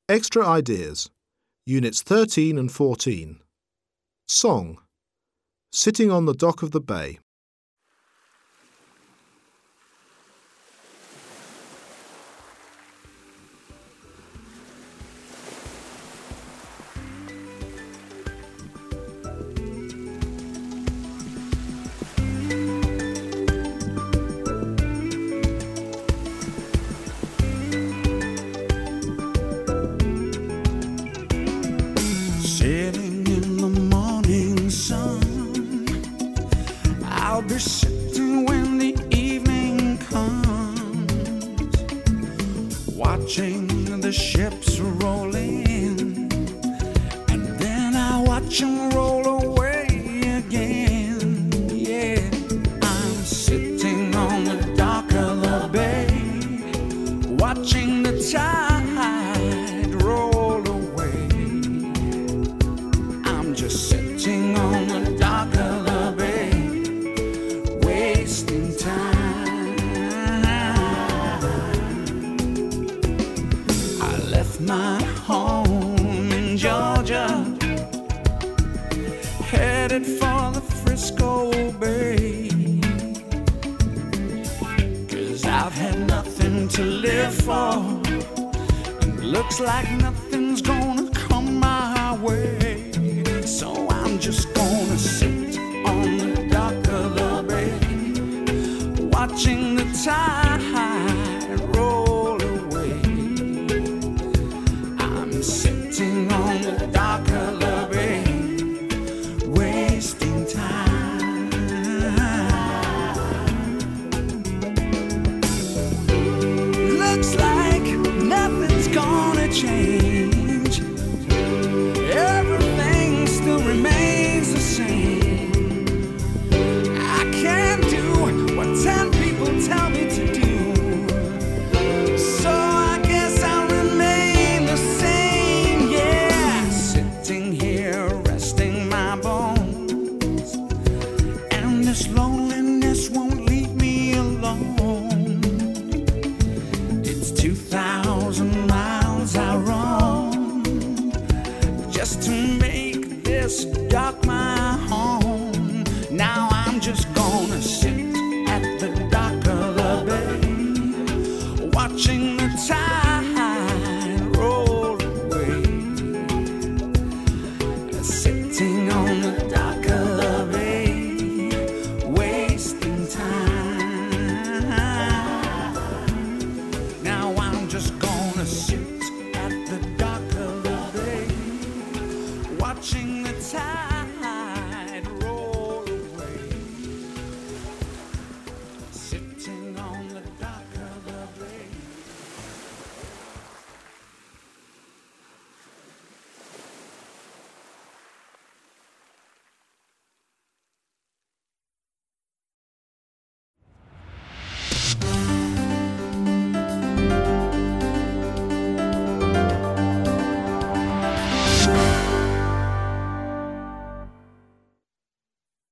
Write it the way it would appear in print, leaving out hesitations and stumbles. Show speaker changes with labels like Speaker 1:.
Speaker 1: Extra Ideas, Units 13 and 14. Song, Sitting on the Dock of the Bay.
Speaker 2: Sitting in the morning sun, I'll be sitting when the evening comes, watching the ships roll in, and then I watch them roll away again. Yeah, I'm sitting on the dock of the bay, watching the tide roll away. Just sitting on the dock of the bay, wasting time. I left my home in Georgia, headed for the Frisco Bay, 'cause I've had nothing to live for, and looks like nothing's gonna come my way. So I'm just gonna sit on the dock of the bay, watching the tide roll away. I'm sitting on the dock of the bay, wasting time. Looks like nothing's gonna change. Everything still remains the same. I can't do what 10 people tell me to do, so I guess I'll remain the same. Yeah, sitting here resting my bones, and this loneliness won't leave me alone. It's 2,000 miles I roam just to make this dock my